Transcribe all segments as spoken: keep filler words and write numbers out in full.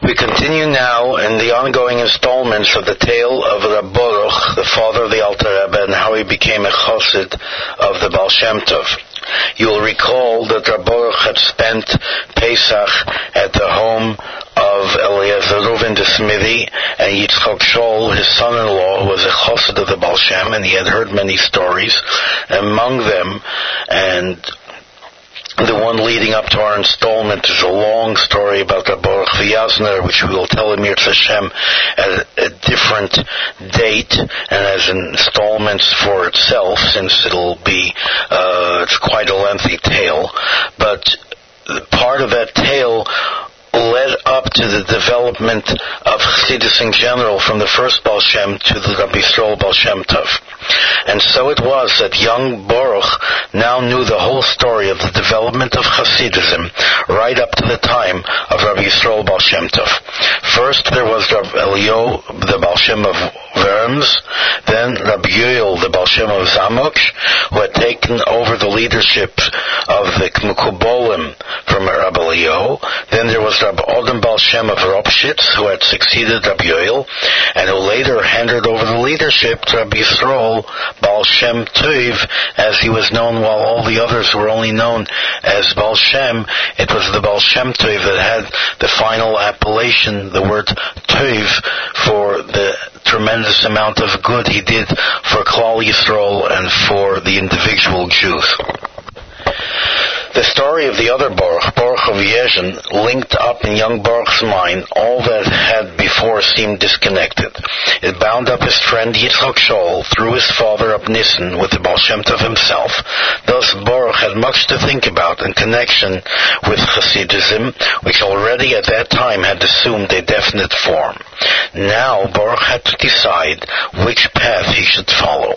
We continue now in the ongoing installments of the tale of Rab Baruch, the father of the Alter Rebbe, and how he became a chassid of the Baal Shem Tov. You will recall that Rab Baruch had spent Pesach at the home of Eliezer Reuven the Smithy, and Yitzchak Shaul, his son-in-law, who was a chassid of the Baal Shem, and he had heard many stories. Among them, and the one leading up to our installment is a long story about Rab Baruch V'Yazner, which we will tell Emir Hashem at a different date and as installments for itself, since it'll be uh, it's quite a lengthy tale. But part of that tale led up to the development of Chassidus in general, from the first Baal Shem to the Rabbi Yisrael Baal Shem Tov. And so it was that young Baruch now knew the whole story of the development of Chassidism right up to the time of Rabbi Yisrael Baal Shem Tov. First there was Rabbi Elio, the Baal Shem of Worms, then Rabbi Yoel, the Baal Shem of Zamoch, who had taken over the leadership of the Mekubolim from Rabbi Elio. Then there was Rabbi Odom Baal Shem of Ropshitz, who had succeeded Rabbi Yoel, and who later handed over the leadership to Rabbi Yisrael Baal Shem Tov, as he was known, while all the others were only known as Baal Shem. It was the Baal Shem Tov that had the final appellation, the word Tov, for the tremendous amount of good he did for Klal Yisrael and for the individual Jews. The story of the other Baruch, Baruch of Yezhin, linked up in young Baruch's mind all that had before seemed disconnected. It bound up his friend Yitzchak Shaul through his father up Nissen with the Baal Shem Tov himself. Thus Baruch had much to think about in connection with Hasidism, which already at that time had assumed a definite form. Now Baruch had to decide which path he should follow.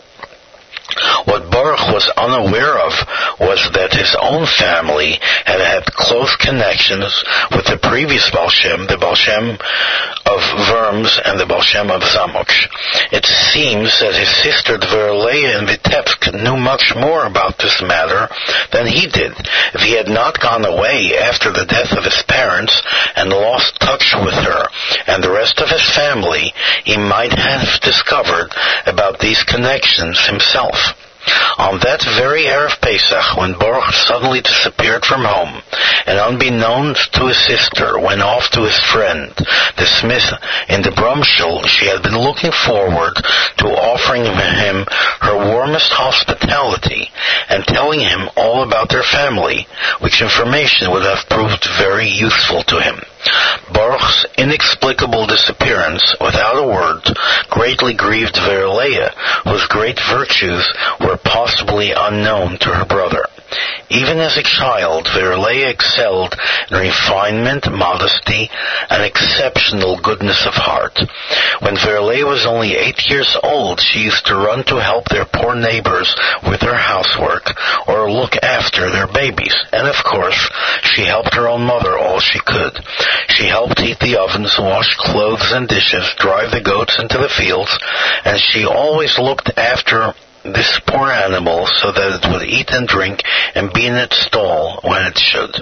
What Baruch was unaware of was that his own family had had close connections with the previous Baal Shem, the Baal Shem of Worms and the Baal Shem of Zamoch. It seems that his sister Dverleia in Vitebsk knew much more about this matter than he did. If he had not gone away after the death of his parents and lost touch with her and the rest of his family, he might have discovered about these connections himself. On that very Erev Pesach, when Baruch suddenly disappeared from home, and unbeknownst to his sister went off to his friend, the smith in the Brumshul, she had been looking forward to offering him her warmest hospitality and telling him all about their family, which information would have proved very useful to him. Baruch's inexplicable disappearance, without a word, greatly grieved Verleia, whose great virtues were possibly unknown to her brother. Even as a child, Verleia excelled in refinement, modesty, and exceptional goodness of heart. When Verleia was only eight years old, she used to run to help their poor neighbors with her housework or look after their babies. And of course, she helped her own mother all she could. She helped heat the ovens, wash clothes and dishes, drive the goats into the fields, and she always looked after this poor animal so that it would eat and drink and be in its stall when it should.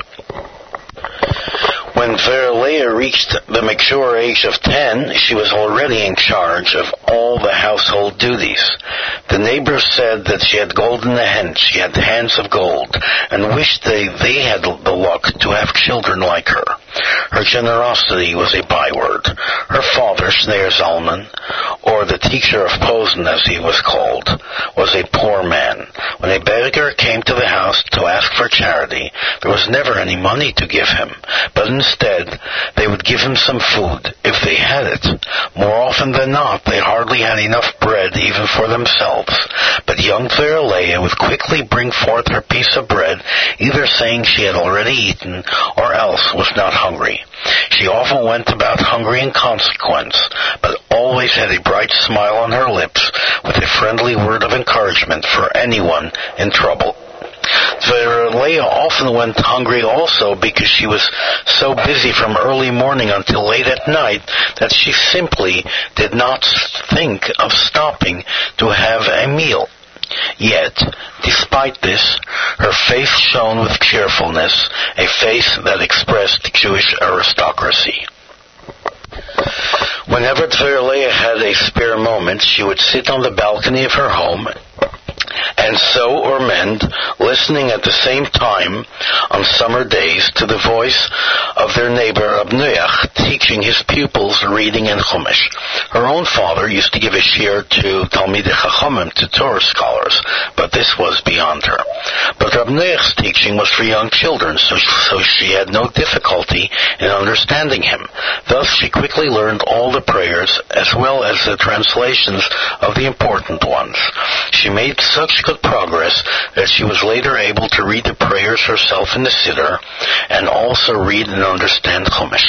When Verleia reached the mature age of ten, she was already in charge of all the household duties. The neighbors said that she had golden hands, she had hands of gold, and wished they, they had the luck to have children like her. Her generosity was a byword. Her father, Shneir Zalman, or the teacher of Posen as he was called, was a poor man. When a beggar came to the house to ask for charity, there was never any money to give him, but instead they would give him some food, if they had it. More often than not, they hardly had enough bread even for themselves, but young Verleia would quickly bring forth her piece of bread, either saying she had already eaten, or else was not hungry. She often went about hungry in consequence, but always had a bright smile on her lips, with a friendly word of encouragement for anyone in trouble. Verleia often went hungry also because she was so busy from early morning until late at night that she simply did not think of stopping to have a meal. Yet, despite this, her face shone with cheerfulness, a face that expressed Jewish aristocracy. Whenever Dver Leah had a spare moment, she would sit on the balcony of her home and sew or mend, listening at the same time on summer days to the voice of their neighbor Abnuyach teaching his pupils reading and Chumash. Her own father used to give a shiur to Talmidei Chachamim, to Torah scholars, but this was beyond her. But Abnuyach's teaching was for young children, so, so she had no difficulty in understanding him. Thus she quickly learned all the prayers as well as the translations of the important ones. She made such good progress that she was later able to read the prayers herself in the Siddur and also read and understand Chumash.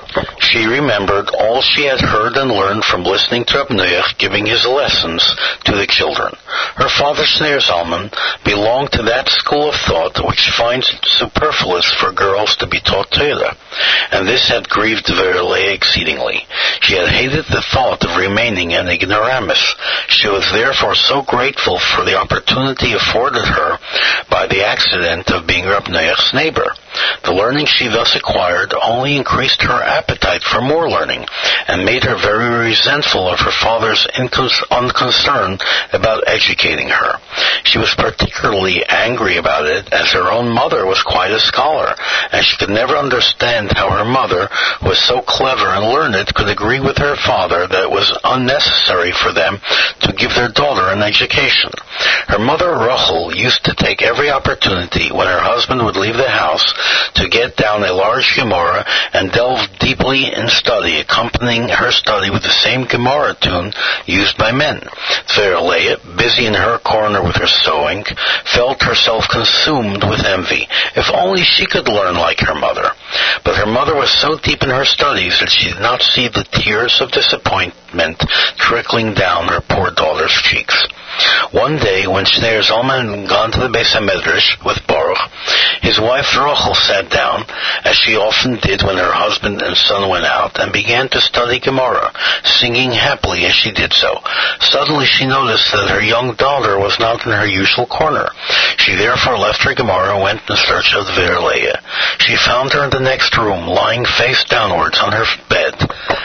She remembered all she had heard and learned from listening to Abnuyach giving his lessons to the children. Her father, Shneir Zalman, belonged to that school of thought which finds it superfluous for girls to be taught Torah, and this had grieved Dver Leah exceedingly. She had hated the thought of remaining an ignoramus. She was therefore so grateful for the opportunity afforded her by the accident of being Abnuyach's neighbor. The learning she thus acquired only increased her appetite for more learning and made her very resentful of her father's incons- unconcern about educating her. She was particularly angry about it as her own mother was quite a scholar, and she could never understand how her mother, who was so clever and learned, could agree with her father that it was unnecessary for them to give their daughter an education. Her mother, Rachel, used to take every opportunity when her husband would leave the house to get down a large Gemara and delve deeply in study, accompanying her study with the same Gemara tune used by men. Dver Leah, busy in her corner with her sewing, felt herself consumed with envy. If only she could learn like her mother. But her mother was so deep in her studies that she did not see the tears of disappointment trickling down her poor daughter's cheeks. One day, when Shneir Zalman had gone to the Beis HaMedrash with Baruch, his wife Rachel sat down, as she often did when her husband and son went out, and began to study Gemara, singing happily as she did so. Suddenly she noticed that her young daughter was not in her usual corner. She therefore left her Gemara and went in search of Dver Leah. She found her in the next room, lying face downwards on her bed,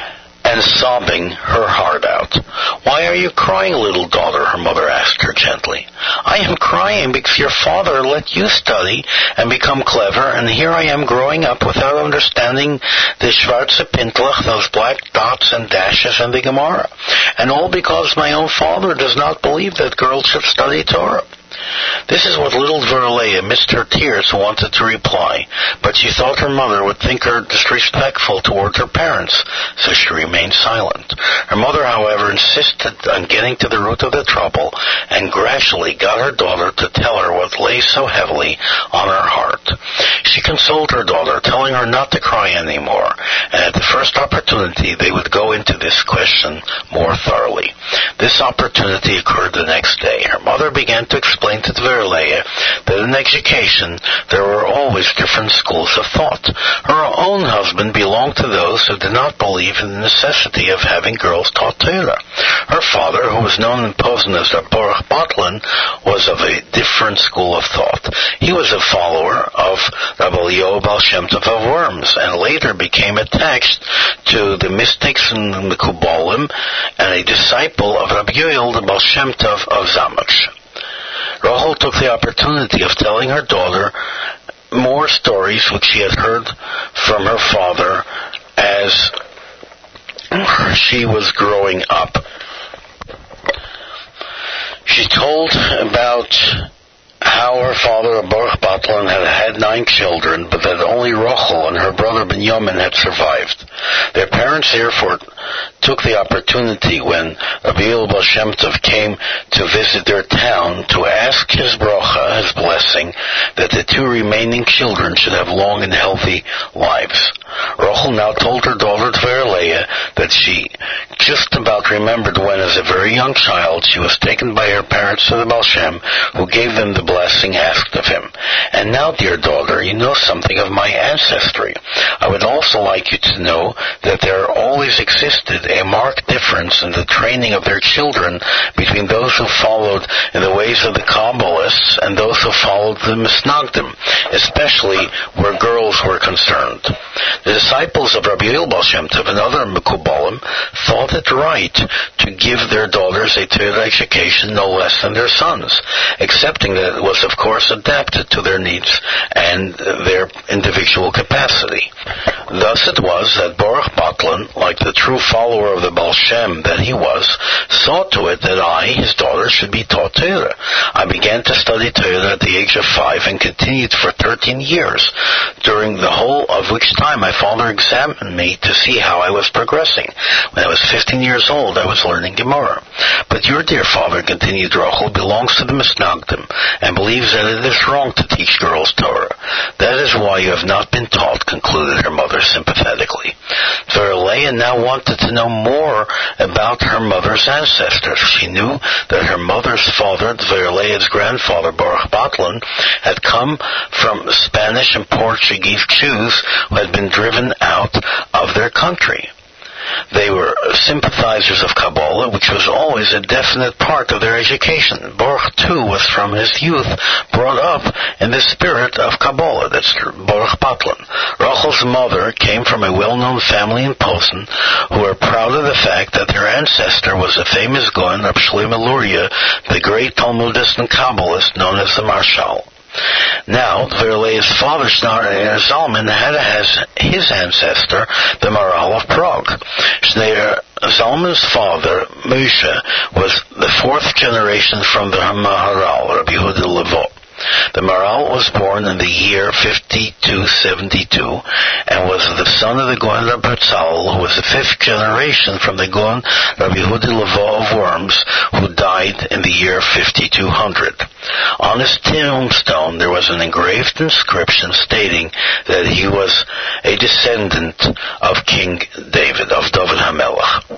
and sobbing her heart out. "Why are you crying, little daughter?" her mother asked her gently. "I am crying because your father let you study and become clever, and here I am growing up without understanding the Schwarze Pintlach, those black dots and dashes in the Gemara. And all because my own father does not believe that girls should study Torah." This is what little Dver Leah, amidst her tears, wanted to reply, but she thought her mother would think her disrespectful toward her parents, so she remained silent. Her mother, however, insisted on getting to the root of the trouble, and gradually got her daughter to tell her what lay so heavily on her heart. She consoled her daughter, telling her not to cry anymore, and at the first opportunity they would go into this question more thoroughly. This opportunity occurred the next day. Her mother began to explain to Dver Leah that in education there were always different schools of thought. Her own husband belonged to those who did not believe in the necessity of having girls taught Torah. Her father, who was known in Posen as Baruch Botlin, was of a different school of thought. He was a follower of Rabbi Eliyahu Baal Shem Tov of Worms, and later became attached to the mystics and the Kubalim, and a disciple of Rabbi Yoel the Baal Shem Tov of Zamoch. Rachel took the opportunity of telling her daughter more stories which she had heard from her father as she was growing up. She told about how her father, Baruch Botlin, had had nine children, but that only Rachel and her brother Binyamin had survived. Their parents therefore took the opportunity when Rabbi Yoel Baal Shem Tov came to visit their town to ask his bracha, his blessing, that the two remaining children should have long and healthy lives. Rachel now told her daughter Dver Leah that she just about remembered when, as a very young child, she was taken by her parents to the Baal Shem, who gave them the blessing asked of him. "And now, dear daughter, you know something of my ancestry. I would also like you to know that there are all always existed a marked difference in the training of their children between those who followed in the ways of the Kabbalists and those who followed the Misnagdim, especially where girls were concerned. The disciples of Rabbi Yoel Baal Shem Tov and other Mekubalim thought it right to give their daughters a Torah education no less than their sons, accepting that it was, of course, adapted to their needs and their individual capacity. Thus it was that Baruch Batlan, like the true follower of the Baal Shem that he was, saw to it that I, his daughter, should be taught Torah. I began to study Torah at the age of five and continued for thirteen years, during the whole of which time my father examined me to see how I was progressing. When I was fifteen years old, I was learning Gemara. But your dear father, continued Rachel, belongs to the Misnagdim and believes that it is wrong to teach girls Torah. That is why you have not been taught, concluded her mother sympathetically. Verleah now wanted to know more about her mother's ancestors. She knew that her mother's father, Verleah's grandfather, Baruch Batlan, had come from Spanish and Portuguese Jews who had been driven out of their country. They were sympathizers of Kabbalah, which was always a definite part of their education. Baruch, too, was from his youth brought up in the spirit of Kabbalah. That's Baruch Batlan. Rachel's mother came from a well-known family in Posen who were proud of the fact that their ancestor was a famous Gaon, Reb Shlomo Luria, the great Talmudist and Kabbalist known as the Marshal. Now, Verleah's father, Schneur Zalman, had as his ancestor the Maharal of Prague. Schneur Zalman's father, Moshe, was the fourth generation from the Maharal, Rabbi Yehuda Levo. The Maharal was born in the year fifty-two seventy-two and was the son of the Gaon Rabbi Tzal, who was the fifth generation from the Gaon Rabbi Yehuda Levo of Worms, who died in the year fifty-two hundred. On his tombstone there was an engraved inscription stating that he was a descendant of King David, of David HaMelech.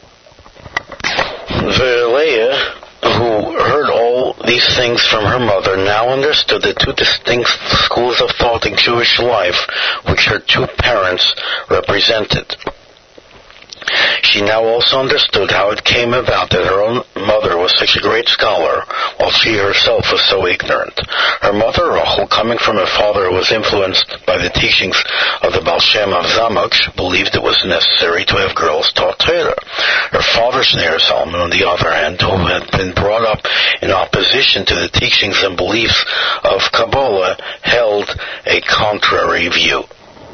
Verleah, who heard all these things from her mother, now understood the two distinct schools of thought in Jewish life which her two parents represented. She now also understood how it came about that her own mother was such a great scholar, while she herself was so ignorant. Her mother, Rachel, coming from a father who was influenced by the teachings of the Baal Shem of Zamoch, believed it was necessary to have girls taught Torah. Her father, Schneur Zalman, on the other hand, who had been brought up in opposition to the teachings and beliefs of Kabbalah, held a contrary view.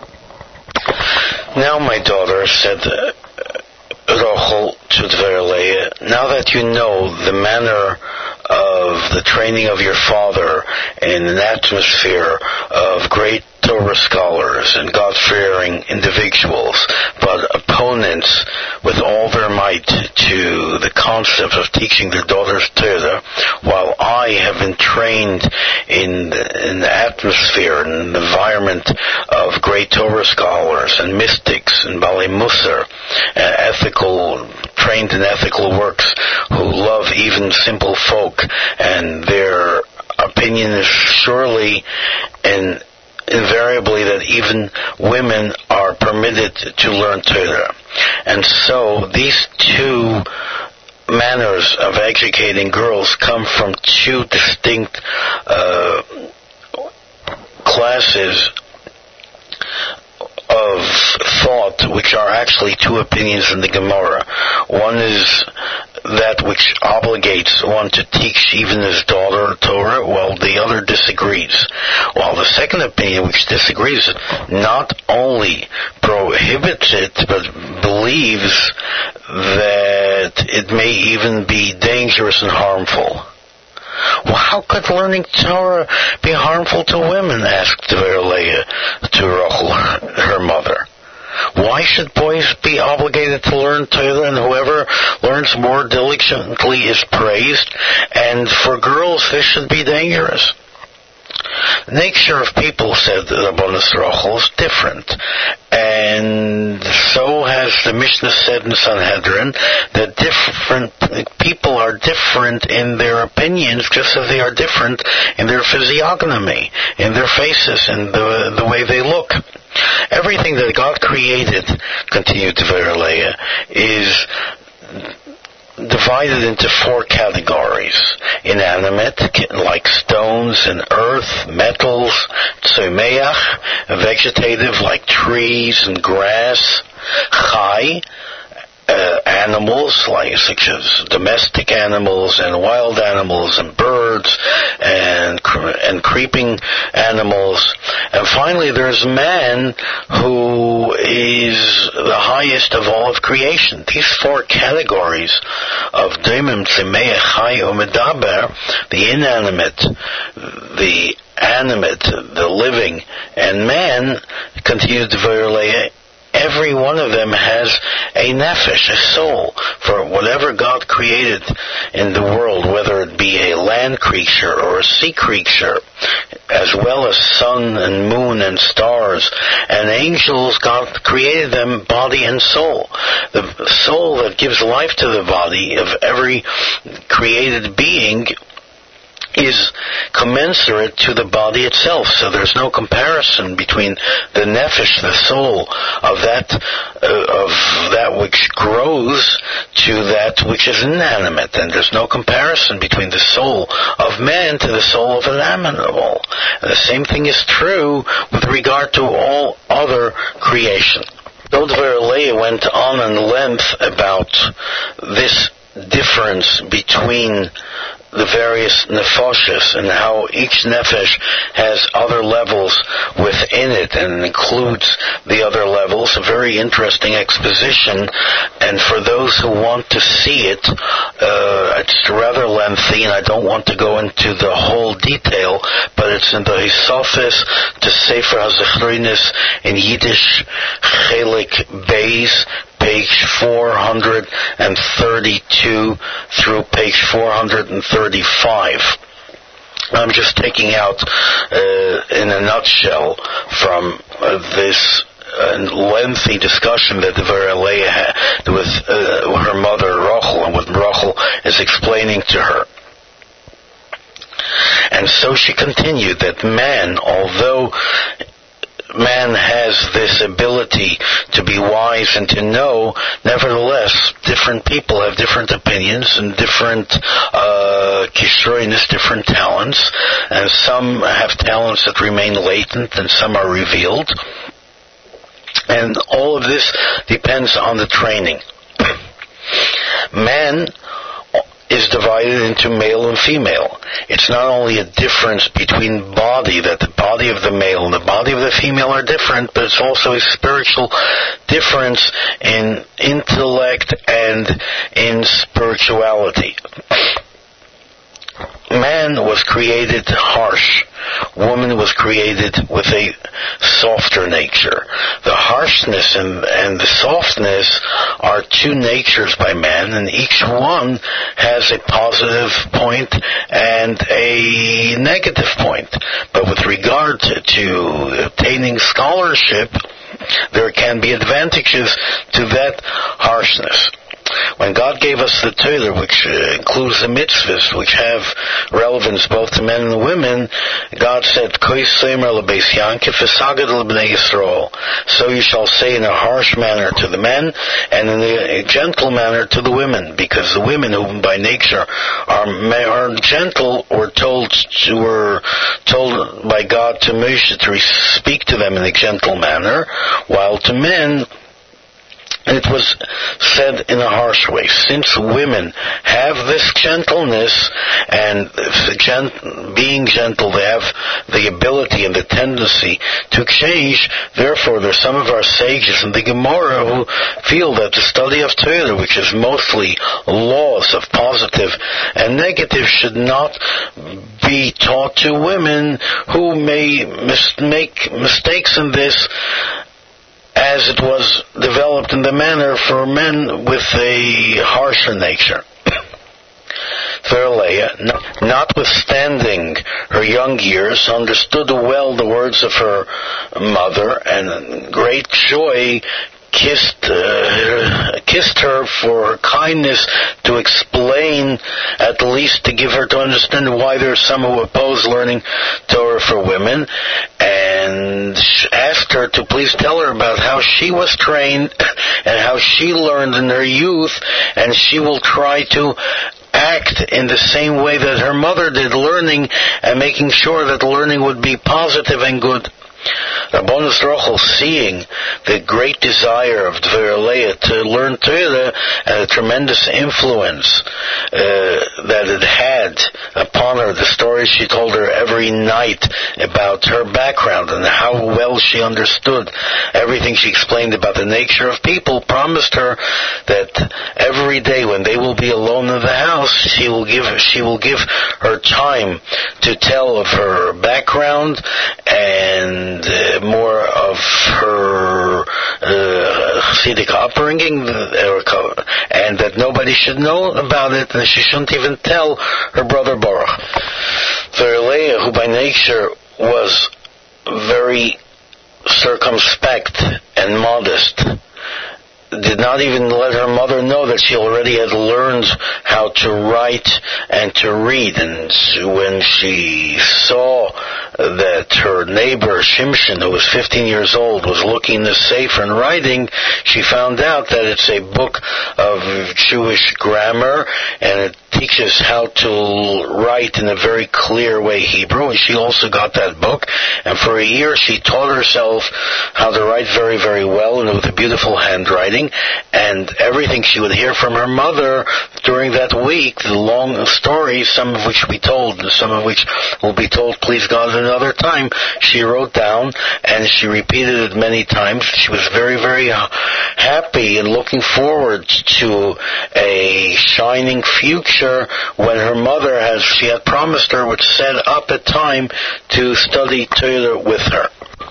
Now, my daughter, said uh, Rachel to Verleah, now that you know the manner of the training of your father in an atmosphere of great Torah scholars and God-fearing individuals, but opponents with all their might to the concept of teaching their daughters Torah, while I have been trained in an atmosphere and an environment of great Torah scholars and mystics and Balei Musar, uh, ethical, trained in ethical works, who love even simple folk, and their opinion is surely and invariably that even women are permitted to learn Torah. And so these two manners of educating girls come from two distinct uh, classes of thought, which are actually two opinions in the Gemara. One is that which obligates one to teach even his daughter Torah, while the other disagrees. While the second opinion, which disagrees, not only prohibits it, but believes that it may even be dangerous and harmful. Well, how could learning Torah be harmful to women? Asked Verleah to Rachel, her mother. Why should boys be obligated to learn Torah, and whoever learns more diligently is praised, and for girls this should be dangerous? The nature of people, said Rabbanus Rochel, is different. And so has the Mishnah said in Sanhedrin that different people are different in their opinions, just as they are different in their physiognomy, in their faces, and the, the way they look. Everything that God created, continued Dvar Leah, is divided into four categories. Inanimate, like stones and earth, metals, tzomeach, vegetative, like trees and grass, chai, uh, animals, like such as domestic animals and wild animals and birds and and creeping animals. And finally, there's man, who is the highest of all of creation. These four categories of Daimim, Tzimeach, Chai, Umedaber, the inanimate, the animate, the living, and man, continued to Verleah, every one of them has a nefesh, a soul, for whatever God created in the world, whether it be a land creature or a sea creature, as well as sun and moon and stars and angels. God created them body and soul. The soul that gives life to the body of every created being is commensurate to the body itself. So there's no comparison between the nefesh, the soul of that uh, of that which grows to that which is inanimate, and there's no comparison between the soul of man to the soul of an animal. And the same thing is true with regard to all other creation. Dvar Leah went on in length about this difference between the various nefashos and how each nefesh has other levels within it and includes the other levels. A very interesting exposition, and for those who want to see it, uh, it's rather lengthy, and I don't want to go into the whole detail, but it's in the Hisofis to Sefer HaZechrinis in Yiddish, Chelik Beis, page four hundred thirty-two through page four hundred thirty-five. I'm just taking out uh, in a nutshell from uh, this uh, lengthy discussion that Dvar Leah had with uh, her mother Rachel, and what Rachel is explaining to her. And so she continued that man, although man has this ability to be wise and to know, nevertheless, different people have different opinions and different uh, kishroinus, different talents, and some have talents that remain latent and some are revealed. And all of this depends on the training. Man is divided into male and female. It's not only a difference between body, that the body of the male and the body of the female are different, but it's also a spiritual difference in intellect and in spirituality. Man was created harsh. Woman was created with a softer nature. The harshness and, and the softness are two natures by man, and each one has a positive point and a negative point. But with regard to, to obtaining scholarship, there can be advantages to that harshness. When God gave us the Torah, which uh, includes the mitzvahs, which have relevance both to men and women, God said, so you shall say in a harsh manner to the men, and in a gentle manner to the women, because the women, who by nature are, are gentle, were told, were told by God to Moshe to speak to them in a gentle manner, while to men, it was said in a harsh way. Since women have this gentleness, and gent- being gentle, they have the ability and the tendency to change, therefore there's some of our sages in the Gemara who feel that the study of Torah, which is mostly laws of positive and negative, should not be taught to women who may mis- make mistakes in this, as it was developed in the manner for men with a harsher nature. Verleah, notwithstanding her young years, understood well the words of her mother, and in great joy kissed uh, kissed her for her kindness to explain, at least to give her to understand why there are some who oppose learning Torah for women, and asked her to please tell her about how she was trained and how she learned in her youth, and she will try to act in the same way that her mother did, learning and making sure that learning would be positive and good. Rabbanus Rochel, seeing the great desire of Verleah to learn Torah and the tremendous influence uh, that it had upon her, the stories she told her every night about her background and how well she understood everything she explained about the nature of people, promised her that every day when they will be alone in the house, she will give she will give her time to tell of her background and Uh, more of her uh, Hasidic upbringing, uh, and that nobody should know about it, and she shouldn't even tell her brother Baruch. Verleah, who by nature was very circumspect and modest, did not even let her mother know that she already had learned how to write and to read. And when she saw that her neighbor Shimshon, who was fifteen years old, was looking the Sefer and writing, she found out that it's a book of Jewish grammar, and it teaches how to write in a very clear way Hebrew, and she also got that book, and for a year she taught herself how to write very, very well, and with a beautiful handwriting. And everything she would hear from her mother during that week, the long stories, some of which we told, and some of which will be told, please God, another time, she wrote down, and she repeated it many times. She was very, very happy and looking forward to a shining future when her mother, as she had promised her, would set up a time to study Torah with her.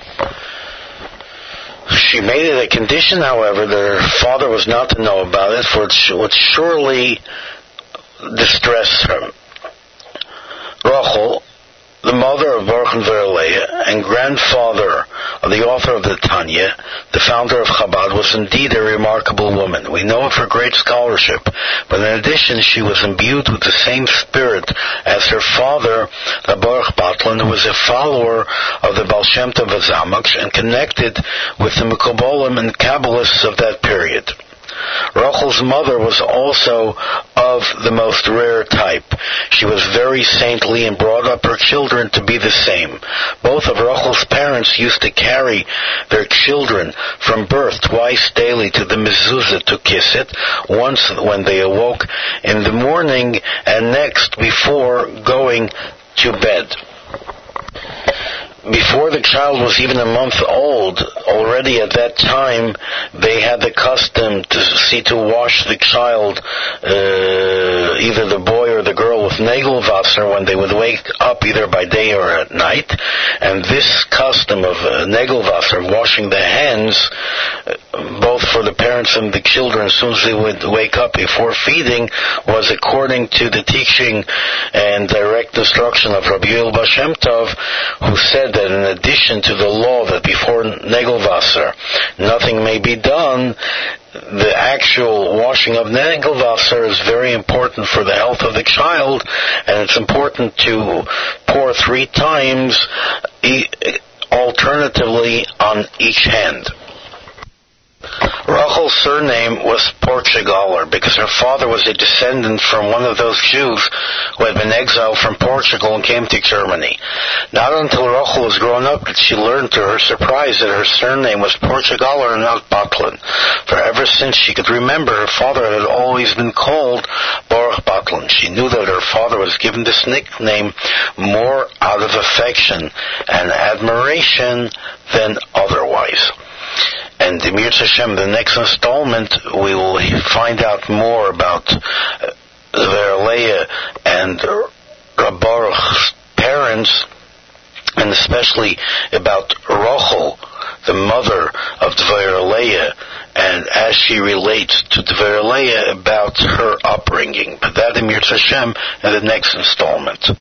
She made it a condition, however, that her father was not to know about it, for it would surely distress her. Rachel, the mother of Baruch and Verleah, and grandfather of the author of the Tanya, the founder of Chabad, was indeed a remarkable woman. We know of her great scholarship, but in addition she was imbued with the same spirit as her father, the Baruch Batlan, who was a follower of the Baal Shem Tov Zamaksh and connected with the Mekobolim and Kabbalists of that period. Rachel's mother was also of the most rare type. She was very saintly and brought up her children to be the same. Both of Rachel's parents used to carry their children from birth twice daily to the mezuzah to kiss it, once when they awoke in the morning and next before going to bed. Before the child was even a month old, already at that time, they had the custom to see to wash the child, uh, either the boy or the girl, with Nagelwasser when they would wake up either by day or at night. And this custom of uh, Nagelwasser, washing the hands, uh, both for the parents and the children as soon as they would wake up before feeding, was according to the teaching and direct instruction of Rabbi Yoel Baal Shem Tov, who said that in addition to the law that before Nagelwasser nothing may be done, the actual washing of Nagelwasser is very important for the health of the child, and it's important to pour three times alternatively on each hand. Rachel's surname was Portugaler because her father was a descendant from one of those Jews who had been exiled from Portugal and came to Germany. Not until Rachel was grown up did she learn to her surprise that her surname was Portugaler and not Batlan. For ever since she could remember, her father had always been called Baruch Batlan. She knew that her father was given this nickname more out of affection and admiration than otherwise. And in Mirz Hashem, the next installment, we will find out more about Verleah and Baruch's parents, and especially about Rachel, the mother of Dvora Leah, and as she relates to Dvora Leah about her upbringing. But that in Yirtzeh Hashem in the next installment.